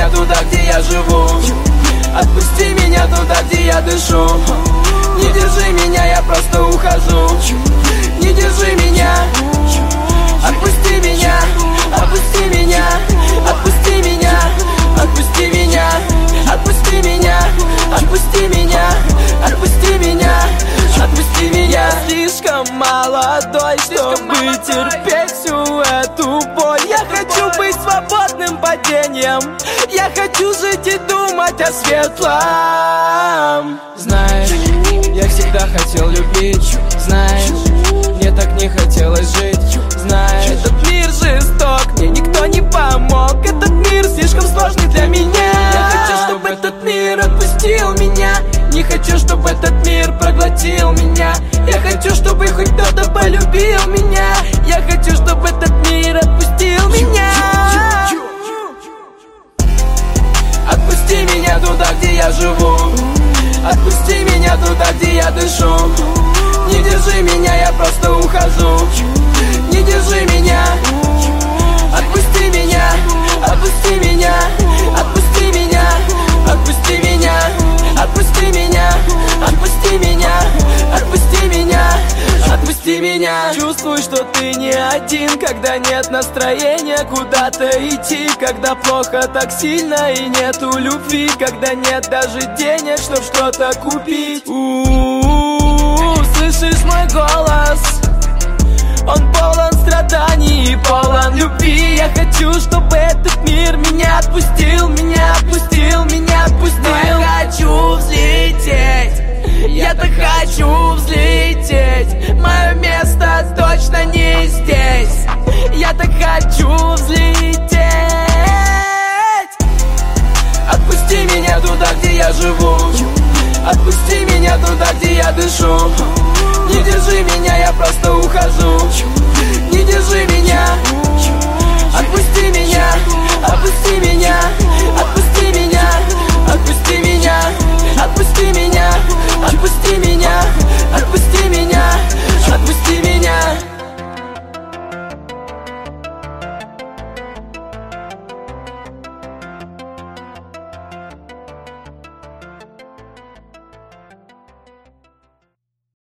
меня туда, где я живу. Отпусти меня туда, где я дышу. Не держи меня, я просто ухожу. Не держи меня. Отпусти меня, отпусти меня, отпусти меня, отпусти меня, отпусти меня, отпусти меня, отпусти меня, отпусти меня. Слишком молодой, чтобы терпеть всю эту боль. Я хочу быть свободным падением. Я хочу жить и думать о светлом. Знаешь, я всегда хотел любить. Знаешь, мне так не хотелось жить. Знаешь, этот мир жесток, мне никто не помог. Этот мир слишком сложный для меня. Я хочу, чтобы этот мир отпустил меня. Не хочу, чтобы этот мир проглотил меня. Я хочу, чтобы хоть кто-то полюбил меня. Я хочу, чтобы этот мир отпустил меня. Отпусти меня туда, где я живу. Отпусти меня туда, где я дышу. Не держи меня, я просто ухожу. Не держи меня. Отпусти меня, отпусти меня, отпусти меня, отпусти меня, отпусти меня, отпусти меня, отпусти меня, отпусти меня. Чувствуй, что ты не один, когда нет настроения куда-то идти, когда плохо так сильно и нету любви, когда нет даже денег, чтоб что-то купить. Слышишь мой голос? Он полон страданий и полон любви. Я хочу, чтобы этот мир меня отпустил.